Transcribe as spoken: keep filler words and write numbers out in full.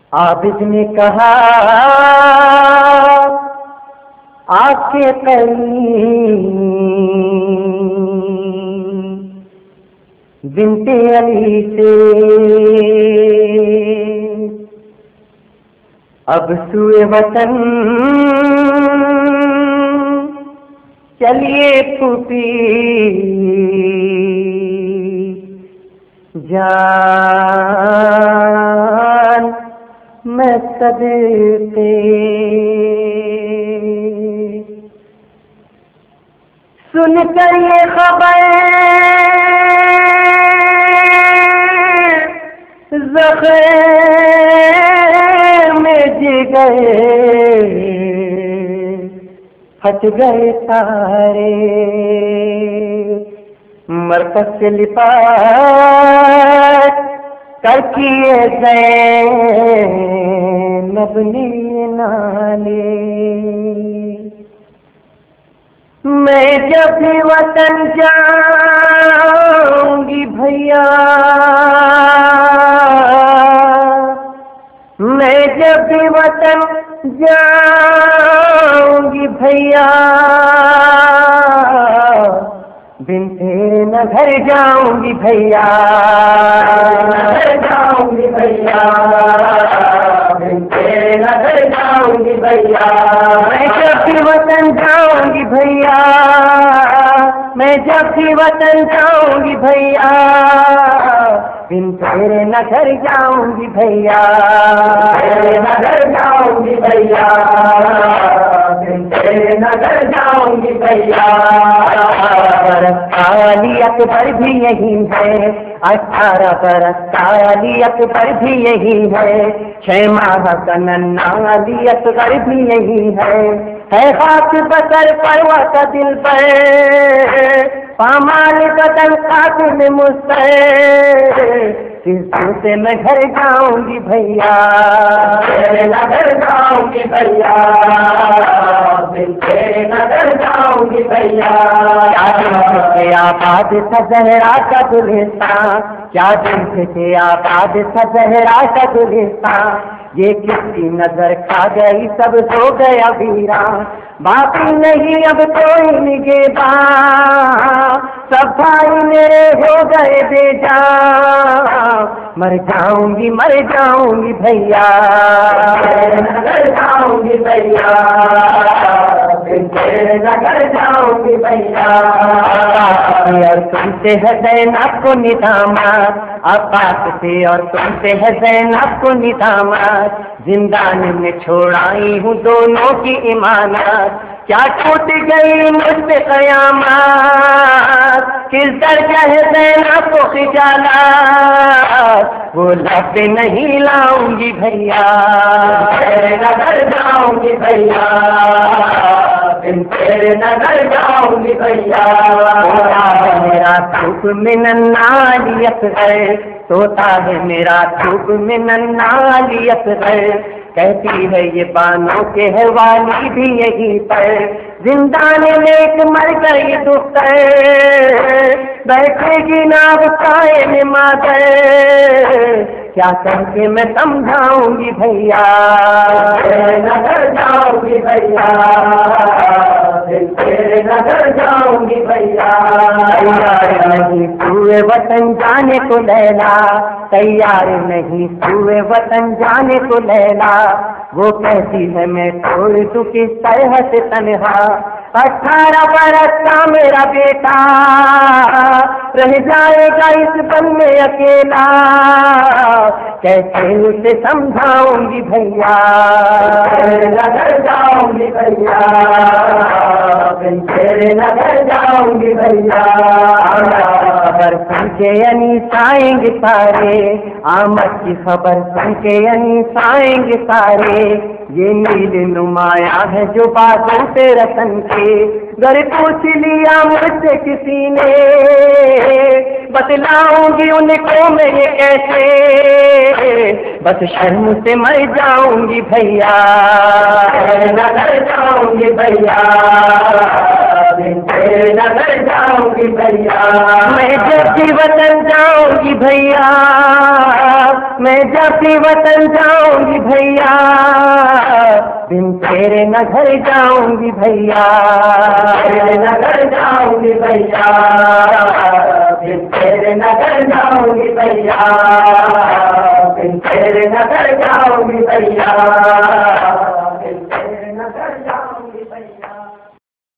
عابد نے کہا آ کے قریب بنت علی سے اب سوئے وطن چلیے پھوپھی جان میں صدقے سن کر یہ خبر زخم میں جگر پھٹ گئے سارے مرکز سے لپاٹ کر کیے زینب نے نالے میں جب بھی وطن جاؤں گی بھیا میں جب بھی وطن جاؤں گی بھیا بنت نہ گھر جاؤں گی بھیا گھر جاؤں گی بھیا بنت نہ گھر جاؤں گی بھیا میں جب بھی وطن جاؤں گی بھیا میں جب بھی وطن جاؤں گی بھیا بنت نہ گھر جاؤں گی بھیا نہ گھر جاؤں گی بھیا بنت نہ گھر جاؤں گی بھیا علی اکبر بھی یہی ہے اٹھارہ برس کا علی اکبر بھی یہی ہے چھ ماہ کا ننھا علی اکبر بھی یہی ہے ہے خاک بسر پروا کا دل پر پامال قتل قاتل مستر کس سے میں گھر جاؤں گی بھیا گھر جاؤں گی بھیا نگر جاؤں گی بھیا کیا آباد تھا زہرا کا گلستان کیا دن سے آباد تھا زہرا کا گلستان یہ کس کی نظر کھا گئی سب ہو گیا ویران باقی نہیں اب کوئی نگہباں سب بھائی میرے ہو گئے بے جان مر جاؤں گی مر جاؤں گی بھیا نگر جاؤں گی بھیا نگر جاؤں گی بھیا اور تم سے ہے زینب کو ندامت عباس سے اور تم سے ہے زینب کو ندامت زندان میں چھوڑائی ہوں دونوں کی امانت کیا ٹوٹ گئی مجھ سے قیامت کس درجہ ہے زینب کو خجالت وہ لب نہیں لاؤں گی بھیا نگر جاؤں گی بھیا تیرے نگر جاؤں گی بھیا میرا دھوپ میں ننالیت ہے توتا ہے میرا دھوپ میں ننالیت ہے کہتی ہے یہ بانوں کے ہے والی بھی یہی پر زندان میں ایک مر گئی دختر بیٹھے گی ناب سائے میں مادر کیا کر کے میں سمجھاؤں گی بھیا نگر جاؤں گی بھیا نگر جاؤں گی بھیا تیار نہیں سوئے وطن جانے کو لیلا تیار نہیں سوئے وطن جانے کو لیلا وہ کہتی ہے میں چھوڑ دوں کس طرح سے تنہا اٹھارہ برس کا میرا بیٹا رہ جائے گا اس بن میں اکیلا کیسے اسے سمجھاؤں گی بھیا نگر جاؤں گی بھیا نگر جاؤں گی بھیا خبر سن کے یعنی سائیں گے سارے آمد کی خبر سن کے یعنی سائیں گے سارے یہ نیل نمایاں ہے جو باتوں سے رتن کے گر پوچھ لیا مجھ سے کسی نے بتلاؤں گی ان کو میں یہ کیسے بس شرم سے مر جاؤں گی بھیا نگر جاؤں گی بھیا بن تیرے نظر جاؤں گی بھیا، میں جب بھی وطن جاؤں گی بھیا، میں جب بھی وطن جاؤں گی بھیا، بن تیرے نظر جاؤں گی بھیا، تیرے نظر جاؤں گی بھیا، بن تیرے نظر جاؤں گی بھیا، بن تیرے نظر جاؤں گی بھیا،